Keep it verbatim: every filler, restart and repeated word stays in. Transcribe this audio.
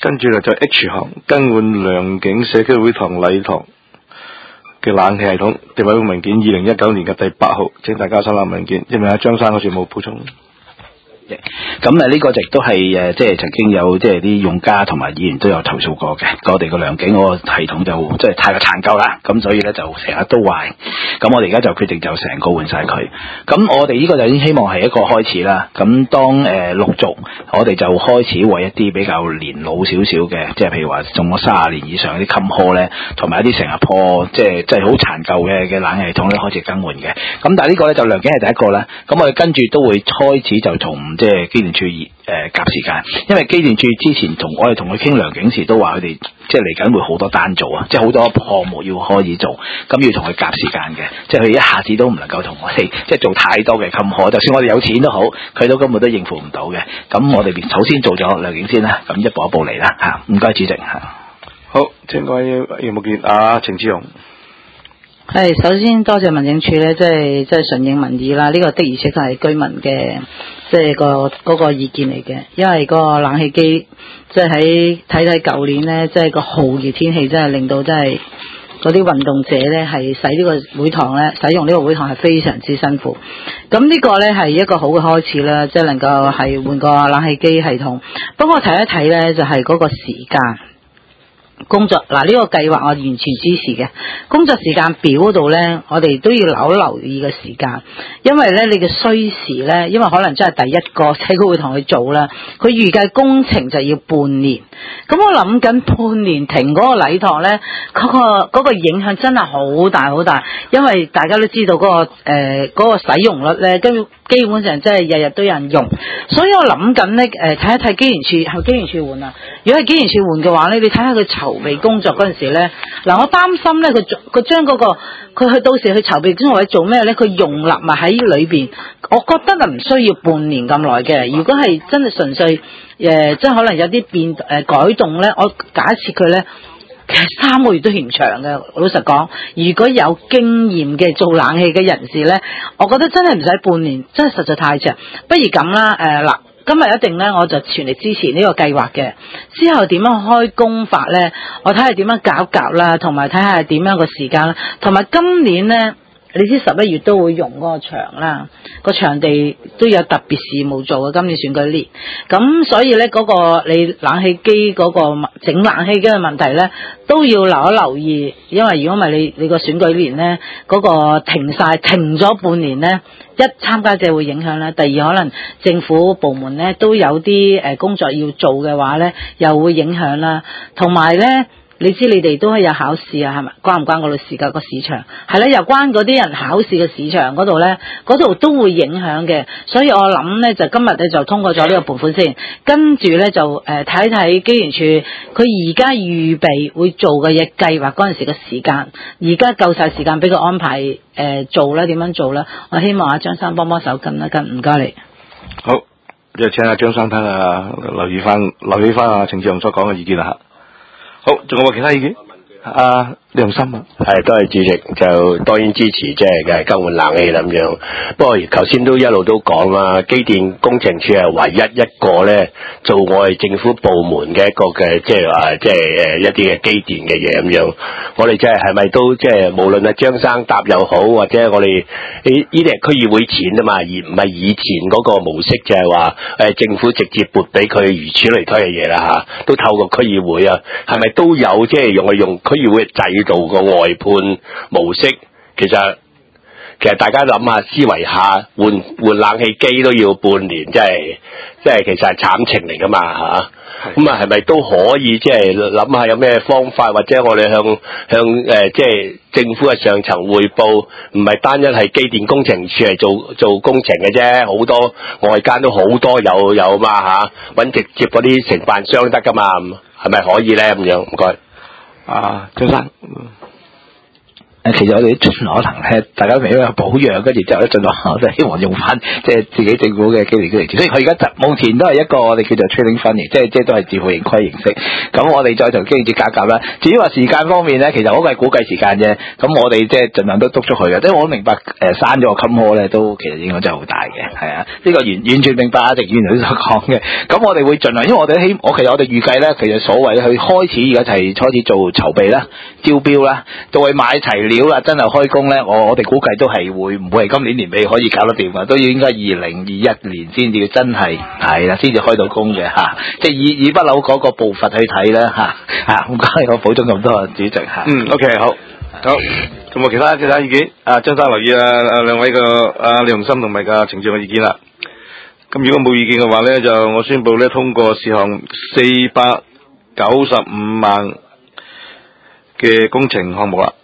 跟住咧就 H 行更換良景社區會堂禮堂嘅冷氣系統，地委會文件二零一九年嘅第八號，請大家收納文件。因為阿張生嗰處冇補充。 咁誒呢個亦都係誒，即係曾經有即係啲用家同埋議員都有投訴過嘅。我哋個良景嗰個系統就即係太過殘舊啦，咁所以咧就成日都壞。咁我哋而家就決定就成個換晒佢。咁我哋呢個就已經希望係一個開始啦。咁當誒、呃、陸續，我哋就開始為一啲比較年老少少嘅，即係譬如話用咗三十年以上啲襟殼咧，同埋一啲成日破，即係即係好殘舊嘅嘅冷氣系統咧，開始更換嘅。咁但係呢個咧就良景係第一個啦。咁我哋跟住都會開始就同即係機電署誒夾時間，因為機電署之前同我哋同佢傾良景時都話佢哋即係嚟緊會好多單做啊，即係好多項目要開始做，咁要同佢夾時間嘅，即係佢一下子都唔能夠同我哋即係做太多嘅襟殼，就算我哋有錢都好，佢都根本都應付唔到嘅。咁我哋首先做咗良景先啦，咁一步一步嚟啦嚇。唔該主席嚇。 好，請各位有冇見啊？程志雄。 係，首先多謝民政處咧，即係即係順應民意啦。呢、這個的而且確係居民嘅，即係個嗰、那個意見嚟嘅。因為個冷氣機，即係喺睇睇舊年咧，即係個酷熱天氣，真係令到真係嗰啲運動者咧係使呢個會堂咧，使用呢個會堂係非常之辛苦。咁呢個咧係一個好嘅開始啦，即係能夠係換個冷氣機系統。不過我睇一睇咧，就係、是、嗰個時間。工作嗱呢、這個計劃我完全支持嘅。工作時間表嗰度咧，我哋都要留留意個時間，因為咧你嘅需時咧，因為可能真係第一個社區會同佢做啦，佢預計工程就要半年。咁我諗緊半年停嗰個禮堂咧，嗰、那個嗰、那個影響真係好大好大，因為大家都知道嗰、那個誒嗰、呃那個使用率咧，跟基本上真係日日都有人用，所以我諗緊咧誒睇一睇機電署係咪機電署換啊？如果係機電署換嘅話咧，你睇下佢籌備工作嗰陣時咧，嗱我擔心咧佢佢將嗰個佢去到時去籌備工作或者做咩咧，佢容納埋喺裏邊，我覺得啊唔需要半年咁耐嘅。如果係真係純粹誒、呃，即係可能有啲變誒、呃、改動咧，我假設佢咧。其實三個月都嫌長嘅，老實講，如果有經驗嘅做冷氣嘅人士咧，我覺得真係唔使半年，真係實在太長。不如咁啦，誒、呃、嗱，今日一定咧，我就全力支持呢個計劃嘅。之後點樣開工法咧？我睇下點樣搞搞啦，同埋睇下點樣個時間啦，同埋今年咧。你知十一月都會用嗰個場啦，個場地都有特別事務做嘅，今年選舉年，咁所以咧嗰、嗰個你冷氣機嗰個整冷氣機嘅問題咧，都要留一留意，因為如果唔係你你個選舉年咧嗰、嗰個停晒停咗半年咧，一參加者會影響啦，第二可能政府部門咧都有啲誒工作要做嘅話咧，又會影響啦，同埋咧。你知你哋都係有考試啊，係咪？關唔關嗰度事㗎？個市場係啦，又關嗰啲人考試嘅市場嗰度咧，嗰度都會影響嘅。所以我諗咧，就今日咧就通過咗呢個撥款先，跟住咧就誒睇睇機電署佢而家預備會做嘅嘢計劃嗰陣時嘅時間，而家夠晒時間俾佢安排誒、呃、做啦，點樣做啦？我希望阿張生幫幫手跟一跟，唔該你。 好，就請阿張生聽下，留意翻留意翻阿程志雄所講嘅意見啦。好，仲有冇其他意見？啊，梁生啊， 係多謝主席，就當然支持即係嘅更換冷氣咁樣。不過頭先都一路都講啦，機電工程署係唯一一個咧做我哋政府部門嘅一個嘅即係話即係誒一啲嘅機電嘅嘢咁樣。我哋即係係咪都即係無論係張生答又好，或者我哋呢呢啲係區議會錢啊嘛，而唔係以前嗰個模式就係話誒政府直接撥俾佢如此類推嘅嘢啦嚇，都透過區議會啊，係咪都有即係用嚟用區議會嘅制度個外判模式？其實其實大家諗下，思維下換換冷氣機都要半年，即係即係其實係慘情嚟噶嘛嚇。咁啊係咪都可以即係諗下有咩方法，或者我哋向向誒即係政府嘅上層匯報，唔係單一係機電工程署嚟做做工程嘅啫，好多外間都好多有有嘛嚇，揾直接嗰啲承辦商得噶嘛，係咪可以咧咁樣？唔該。 啊，張生。 誒，其實我哋盡可能咧，大家明白保養，跟住之後咧，盡量我哋希望用翻即係自己政府嘅機電機器，所以佢而家就目前都係一個我哋叫做 trailing fund，即係即係都係自負盈虧形式。咁我哋再同機電價格啦。至於話時間方面咧，其實嗰個係估計時間啫。咁我哋即係盡量都督促佢嘅，即係我都明白誒刪咗個 come 咧，都其實影響真係好大嘅，係啊，呢個完完全明白阿直遠頭先所講嘅。咁我哋會盡量，因為我哋希我其實我哋預計咧，其實所謂佢開始而家係開始做籌備啦、招標啦，到佢買齊料啦，真係開工咧，我我哋估計都係會唔會係今年年尾可以搞得掂啊？都要應該二零二一年先至真係係啦，先至開到工嘅嚇。即係以以不嬲嗰個步伐去睇啦嚇嚇。唔該，我補充咁多，主席嚇。 嗯 ，OK， 好，好。咁啊，其他其他意見，啊張生留意啊啊兩位個啊李鴻森同埋個程序嘅意見啦。咁如果冇意見嘅話咧，就我宣布咧通過事項四百九十五萬嘅工程項目啦。